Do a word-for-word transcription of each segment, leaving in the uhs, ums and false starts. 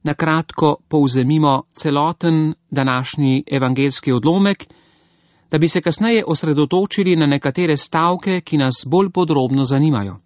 na kratko povzemimo celoten današnji evangeljski odlomek, da bi se kasneje osredotočili na nekatere stavke, ki nas bolj podrobno zanimajo.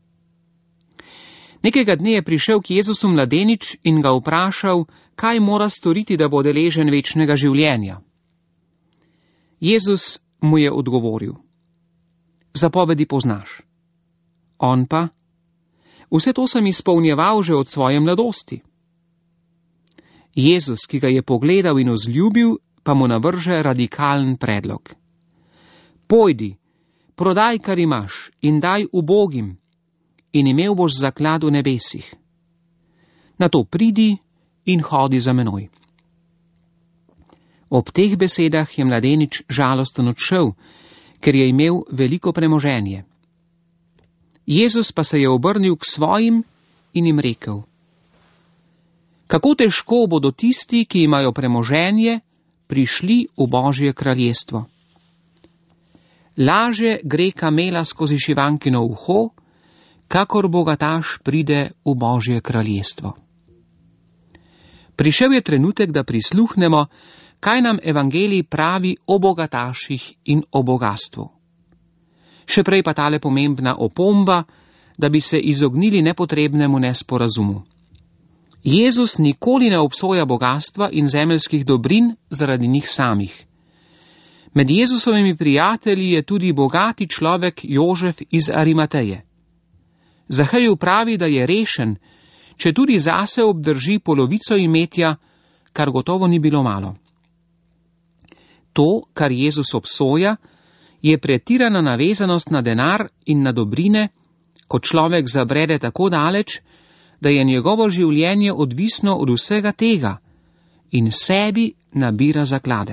Nekega dne je prišel k Jezusu mladenič in ga vprašal, kaj mora storiti, da bo deležen večnega življenja. Jezus mu je odgovoril: zapovedi poznaš. On pa: vse to sem izpolnjeval že od svoje mladosti. Jezus, ki ga je pogledal in vzljubil, pa mu navrže radikalen predlog. Pojdi, prodaj, kar imaš, in daj ubogim, in imel boš zaklad v nebesih. Nato pridi in hodi za menoj. Ob teh besedah je mladenič žalosten odšel, ker je imel veliko premoženje. Jezus pa se je obrnil k svojim in jim rekel: kako težko bodo tisti, ki imajo premoženje, prišli v Božje kraljestvo. Laže gre kamela skozi šivankino uho, kakor bogataš pride v Božje kraljestvo. Prišel je trenutek, da prisluhnemo, kaj nam evangelij pravi o bogataših in o bogastvu. Še prej pa tale pomembna opomba, da bi se izognili nepotrebnemu nesporazumu. Jezus nikoli ne obsoja bogastva in zemeljskih dobrin zaradi njih samih. Med Jezusovimi prijatelji je tudi bogati človek Jožef iz Arimateje. Zaheju pravi, da je rešen, če tudi zase obdrži polovico imetja, kar gotovo ni bilo malo. To, kar Jezus obsoja, je pretirana navezanost na denar in na dobrine, ko človek zabrede tako daleč, da je njegovo življenje odvisno od vsega tega in sebi nabira zaklade.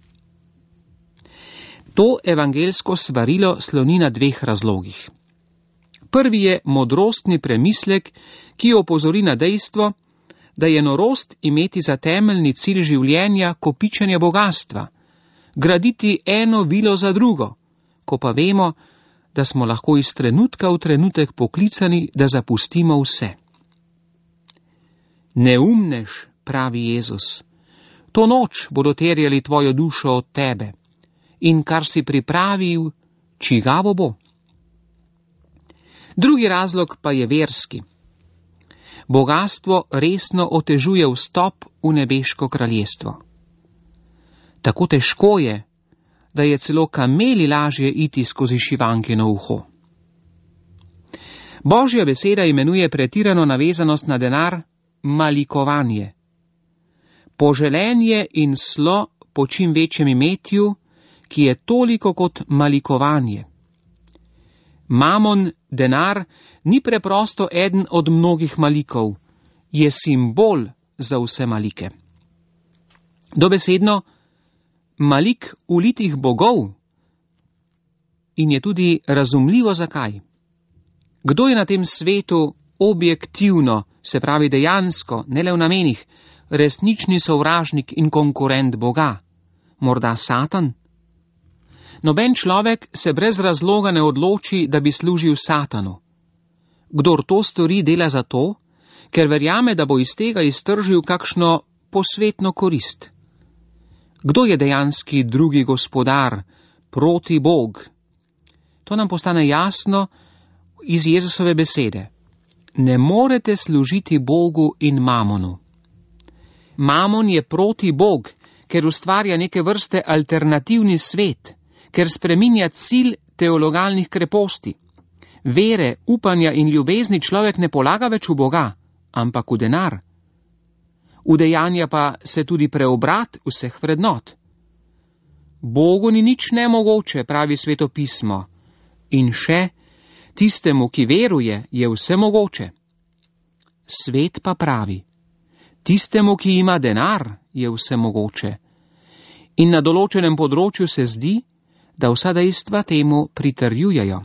To evangeljsko svarilo sloni na dveh razlogih. Prvi je modrostni premislek, ki opozori na dejstvo, da je norost imeti za temeljni cilj življenja kopičenje bogastva, graditi eno vilo za drugo, ko pa vemo, da smo lahko iz trenutka v trenutek poklicani, da zapustimo vse. Neumnež, pravi Jezus, to noč bodo terjali tvojo dušo od tebe in kar si pripravil, čigavo bo. Drugi razlog pa je verski. Bogastvo resno otežuje vstop v nebeško kraljestvo. Tako težko je, da je celo kameli lažje iti skozi šivankino uho. Božja beseda imenuje pretirano navezanost na denar malikovanje. Poželenje in slo po čim večjem imetju, ki je toliko kot malikovanje. Mamon, denar, ni preprosto eden od mnogih malikov, je simbol za vse malike. Dobesedno, malik ulitih bogov, in je tudi razumljivo zakaj. Kdo je na tem svetu objektivno, se pravi dejansko, ne le v namenih, resnični sovražnik in konkurent Boga? Morda Satan? Noben človek se brez razloga ne odloči, da bi služil Satanu. Kdor to stori, dela zato, ker verjame, da bo iz tega iztržil kakšno posvetno korist. Kdo je dejanski drugi gospodar, proti Bog? To nam postane jasno iz Jezusove besede. Ne morete služiti Bogu in mamonu. Mamon je proti Bog, ker ustvarja neke vrste alternativni svet, ker spreminja cilj teologalnih kreposti. Vere, upanja in ljubezni človek ne polaga več v Boga, ampak v denar. Udejanja pa se tudi preobrat vseh vrednot. Bogu ni nič nemogoče, pravi Sveto pismo, in še, tistemu, ki veruje, je vse mogoče. Svet pa pravi, tistemu, ki ima denar, je vse mogoče. In na določenem področju se zdi, da vsa dejstva temu pritrjujejo.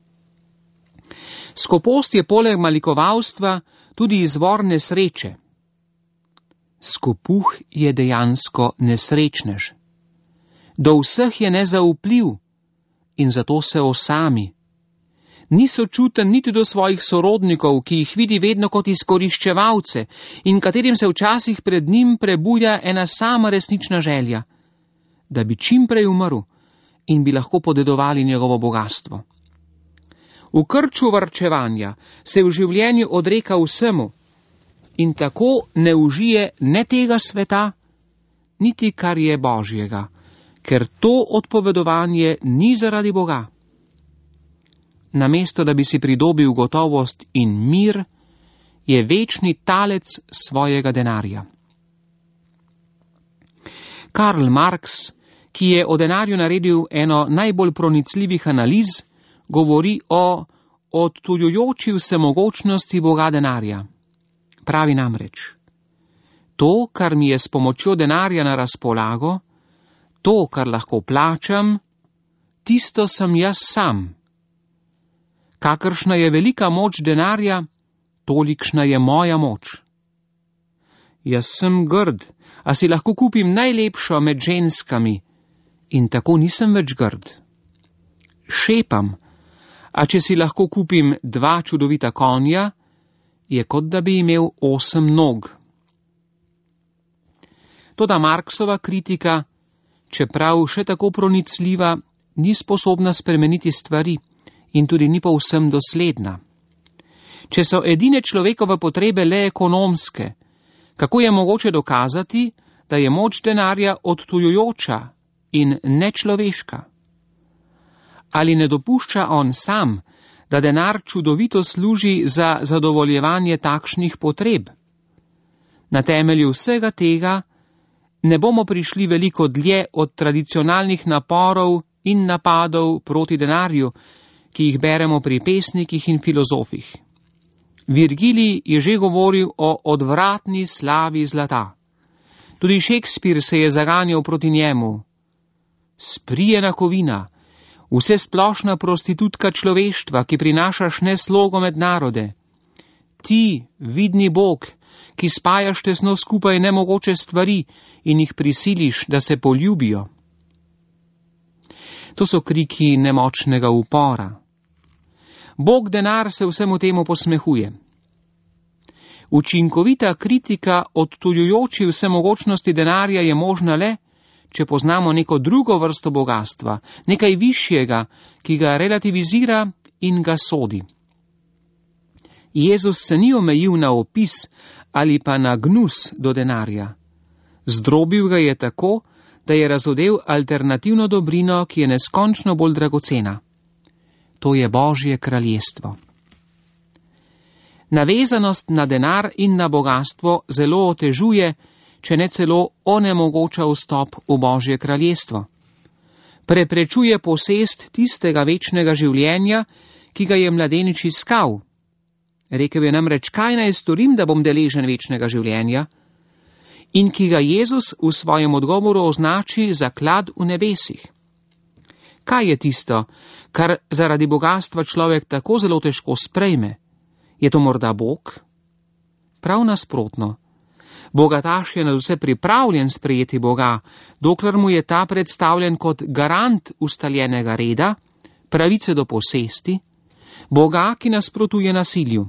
Skopost je poleg malikovalstva tudi izvor nesreče. Skopuh je dejansko nesrečnež. Do vseh je nezaupljiv in zato se osami. Ni sočuten niti do svojih sorodnikov, ki jih vidi vedno kot izkoriščevalce in katerim se včasih pred njim prebuja ena sama resnična želja, da bi čim prej umrl in bi lahko podedovali njegovo bogastvo. V krču varčevanja se v življenju odreka vsemu in tako ne užije ne tega sveta, niti kar je Božjega, ker to odpovedovanje ni zaradi Boga. Namesto da bi si pridobil gotovost in mir, je večni talec svojega denarja. Karl Marx, ki je o denarju naredil eno najbolj pronicljivih analiz, govori o odtujujoči vsemogočnosti Boga denarja. Pravi namreč: to, kar mi je s pomočjo denarja na razpolago, to, kar lahko plačam, tisto sem jaz sam. Kakršna je velika moč denarja, tolikšna je moja moč. Jaz sem grd, a si lahko kupim najlepšo med ženskami in tako nisem več grd. Šepam, a če si lahko kupim dva čudovita konja, je kot da bi imel osem nog. Toda Marksova kritika, čeprav še tako pronicljiva, ni sposobna spremeniti stvari in tudi ni povsem dosledna. Če so edine človekove potrebe le ekonomske, kako je mogoče dokazati, da je moč denarja odtujujoča in nečloveška? Ali ne dopušča on sam, da denar čudovito služi za zadovoljevanje takšnih potreb? Na temelju vsega tega ne bomo prišli veliko dlje od tradicionalnih naporov in napadov proti denarju, ki jih beremo pri pesnikih in filozofih. Virgilij je že govoril o odvratni slavi zlata. Tudi Shakespeare se je zaganjal proti njemu. Sprijena kovina, vse splošna prostitutka človeštva, ki prinašaš neslogo med narode. Ti, vidni Bog, ki spajaš tesno skupaj nemogoče stvari in jih prisiliš, da se poljubijo. To so kriki nemočnega upora. Bog denar se vsemu temu posmehuje. Učinkovita kritika odtujujoči vsemogočnosti denarja je možna le, če poznamo neko drugo vrsto bogatstva, nekaj višjega, ki ga relativizira in ga sodi. Jezus se ni omejil na opis ali pa na gnus do denarja. Zdrobil ga je tako, da je razodel alternativno dobrino, ki je neskončno bolj dragocena. To je Božje kraljestvo. Navezanost na denar in na bogatstvo zelo otežuje, če ne celo onemogoča vstop v Božje kraljestvo. Preprečuje posest tistega večnega življenja, ki ga je mladenič iskal. Rekel je namreč, kaj naj storim, da bom deležen večnega življenja, in ki ga Jezus v svojem odgovoru označi za klad v nebesih. Kaj je tisto, kar zaradi bogatstva človek tako zelo težko sprejme? Je to morda Bog? Prav nasprotno. Bogataš je na vse pripravljen sprejeti Boga, dokler mu je ta predstavljen kot garant ustaljenega reda, pravice do posesti, Boga, ki nasprotuje nasilju.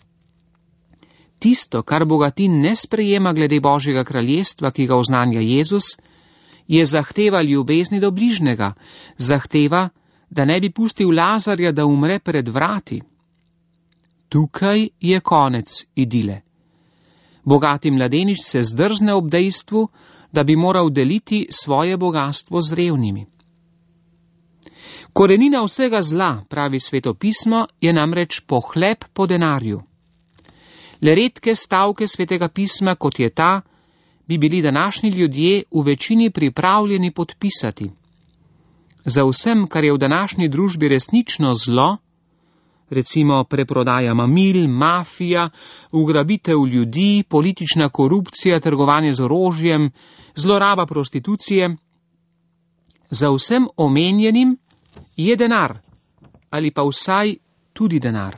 Tisto, kar bogatin ne sprejema glede Božjega kraljestva, ki ga oznanja Jezus, je zahteva ljubezni do bližnjega, zahteva, da ne bi pustil Lazarja, da umre pred vrati. Tukaj je konec idile. Bogati mladenič se zdrzne ob dejstvu, da bi moral deliti svoje bogastvo z revnimi. Korenina vsega zla, pravi Sveto pismo, je namreč pohlep po denarju. Le redke stavke Svetega pisma, kot je ta, bi bili današnji ljudje v večini pripravljeni podpisati. Za vsem, kar je v današnji družbi resnično zlo, recimo preprodaja mamil, mafija, ugrabitev ljudi, politična korupcija, trgovanje z orožjem, zloraba prostitucije, za vsem omenjenim je denar, ali pa vsaj tudi denar.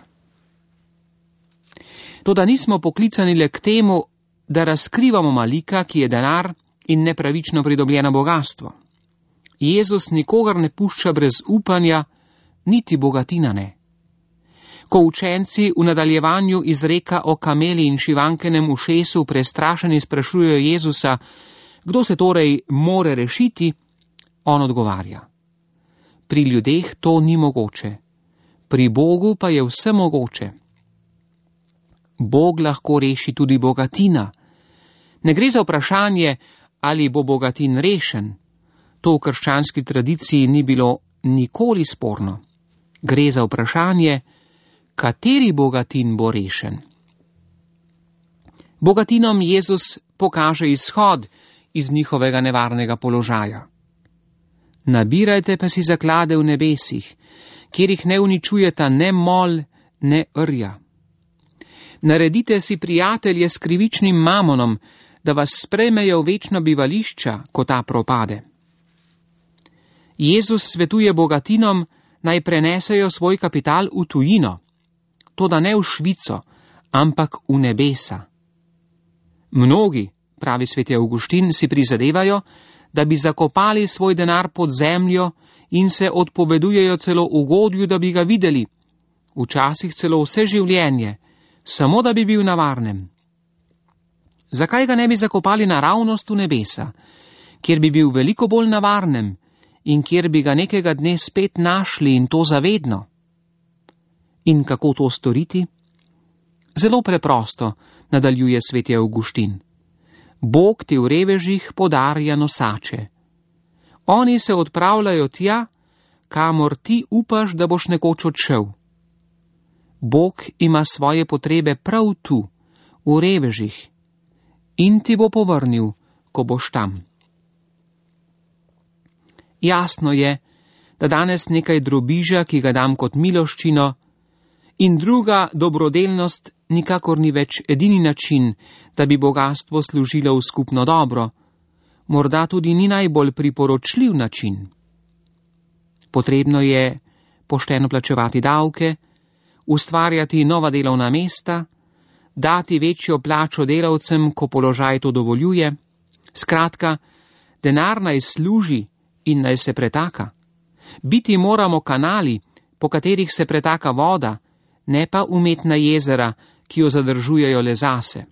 Toda nismo poklicani le k temu, da razkrivamo malika, ki je denar in nepravično pridobljeno bogatstvo. Jezus nikogar ne pušča brez upanja, niti bogatina ne. Ko učenci v nadaljevanju izreka o kameli in šivankenem ušesu prestrašeni sprašujejo Jezusa, kdo se torej more rešiti, on odgovarja: pri ljudeh to ni mogoče, pri Bogu pa je vse mogoče. Bog lahko reši tudi bogatina. Ne gre za vprašanje, ali bo bogatin rešen. To v krščanski tradiciji ni bilo nikoli sporno. Gre za vprašanje, kateri bogatin bo rešen. Bogatinom Jezus pokaže izhod iz njihovega nevarnega položaja. Nabirajte pa si zaklade v nebesih, kjer jih ne uničujeta ne mol, ne rja. Naredite si prijatelje s krivičnim mamonom, da vas sprejmejo v večno bivališča, ko ta propade. Jezus svetuje bogatinom, naj prenesejo svoj kapital v tujino, toda ne v Švico, ampak v nebesa. Mnogi, pravi sveti Avguštin, si prizadevajo, da bi zakopali svoj denar pod zemljo in se odpovedujejo celo ugodju, da bi ga videli, včasih celo vse življenje, samo da bi bil na varnem. Zakaj ga ne bi zakopali naravnost v nebesa, kjer bi bil veliko bolj na varnem in kjer bi ga nekega dne spet našli in to zavedno? In kako to storiti? Zelo preprosto, nadaljuje sveti Avguštin. Bog ti v revežih podarja nosače. Oni se odpravljajo tja, kamor ti upaš, da boš nekoč odšel. Bog ima svoje potrebe prav tu, v revežih, in ti bo povrnil, ko boš tam. Jasno je, da danes nekaj drobiža, ki ga dam kot miloščino, in druga dobrodelnost nikakor ni več edini način, da bi bogastvo služilo v skupno dobro, morda tudi ni najbolj priporočljiv način. Potrebno je pošteno plačevati davke, ustvarjati nova delovna mesta, dati večjo plačo delavcem, ko položaj to dovoljuje. Skratka, denar naj služi in naj se pretaka. Biti moramo kanali, po katerih se pretaka voda, ne pa umetna jezera, ki jo zadržujejo le zase.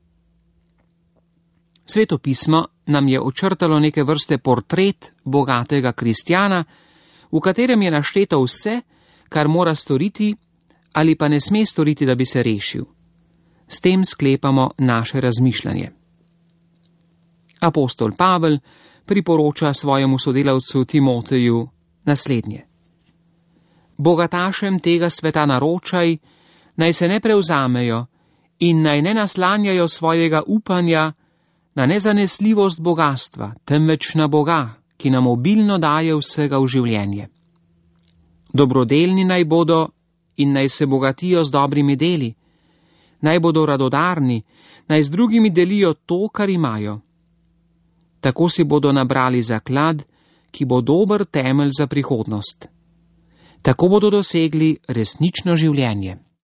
Sveto pismo nam je očrtalo neke vrste portret bogatega kristjana, v katerem je našteto vse, kar mora storiti ali pa ne sme storiti, da bi se rešil. S tem sklepamo naše razmišljanje. Apostol Pavel priporoča svojemu sodelavcu Timoteju naslednje. Bogatašem tega sveta naročaj, naj se ne prevzamejo in naj ne naslanjajo svojega upanja na nezanesljivost bogatstva, temveč na Boga, ki nam obilno daje vsega v življenje. Dobrodelni naj bodo in naj se bogatijo z dobrimi deli, naj bodo radodarni, naj z drugimi delijo to, kar imajo. Tako si bodo nabrali zaklad, ki bo dober temelj za prihodnost. Tako bodo dosegli resnično življenje.